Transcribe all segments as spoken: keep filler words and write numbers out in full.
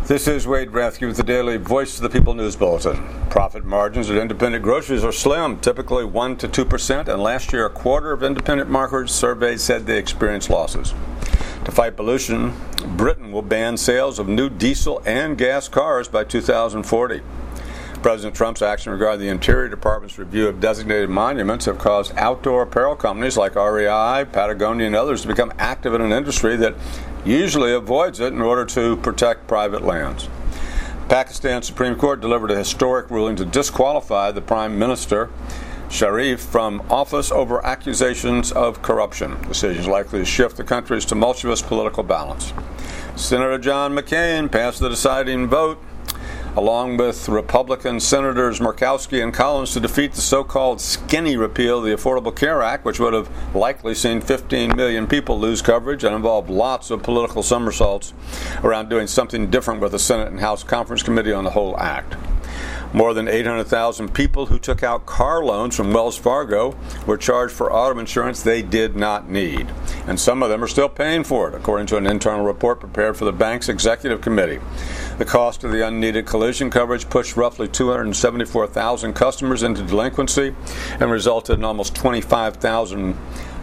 This is Wade Rathke with the Daily Voice of the People News Bulletin. Profit margins at independent groceries are slim, typically one to two percent, and last year a quarter of independent markets surveyed said they experienced losses. To fight pollution, Britain will ban sales of new diesel and gas cars by two thousand forty. President Trump's action regarding the Interior Department's review of designated monuments have caused outdoor apparel companies like R E I, Patagonia, and others to become active in an industry that usually avoids it in order to protect private lands. Pakistan's Supreme Court delivered a historic ruling to disqualify the Prime Minister Sharif from office over accusations of corruption. The decision is likely to shift the country's tumultuous political balance. Senator John McCain passed the deciding vote, along with Republican Senators Murkowski and Collins, to defeat the so-called skinny repeal of the Affordable Care Act, which would have likely seen fifteen million people lose coverage and involved lots of political somersaults around doing something different with the Senate and House Conference Committee on the whole act. More than eight hundred thousand people who took out car loans from Wells Fargo were charged for auto insurance they did not need. And some of them are still paying for it, according to an internal report prepared for the bank's executive committee. The cost of the unneeded collision coverage pushed roughly two hundred seventy-four thousand customers into delinquency and resulted in almost twenty-five thousand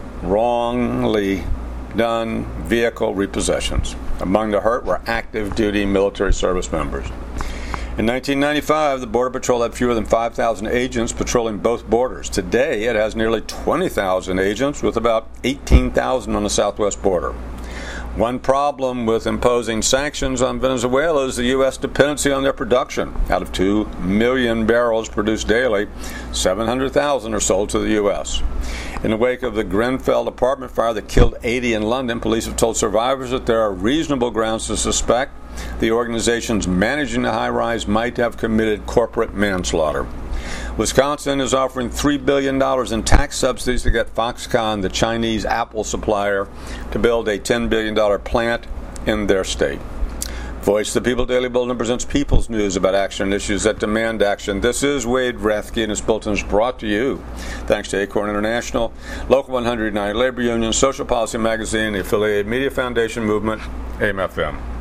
wrongly done vehicle repossessions. Among the hurt were active duty military service members. In nineteen ninety-five, the Border Patrol had fewer than five thousand agents patrolling both borders. Today, it has nearly twenty thousand agents, with about eighteen thousand on the southwest border. One problem with imposing sanctions on Venezuela is the U S dependency on their production. Out of two million barrels produced daily, seven hundred thousand are sold to the U S. In the wake of the Grenfell apartment fire that killed eighty in London, police have told survivors that there are reasonable grounds to suspect the organizations managing the high-rise might have committed corporate manslaughter. Wisconsin is offering three billion dollars in tax subsidies to get Foxconn, the Chinese Apple supplier, to build a ten billion dollars plant in their state. Voice of the People Daily Bulletin presents people's news about action and issues that demand action. This is Wade Rathke, and this bulletin is brought to you thanks to Acorn International, Local one hundred nine Labor Union, Social Policy Magazine, the Affiliated Media Foundation Movement, A M F M.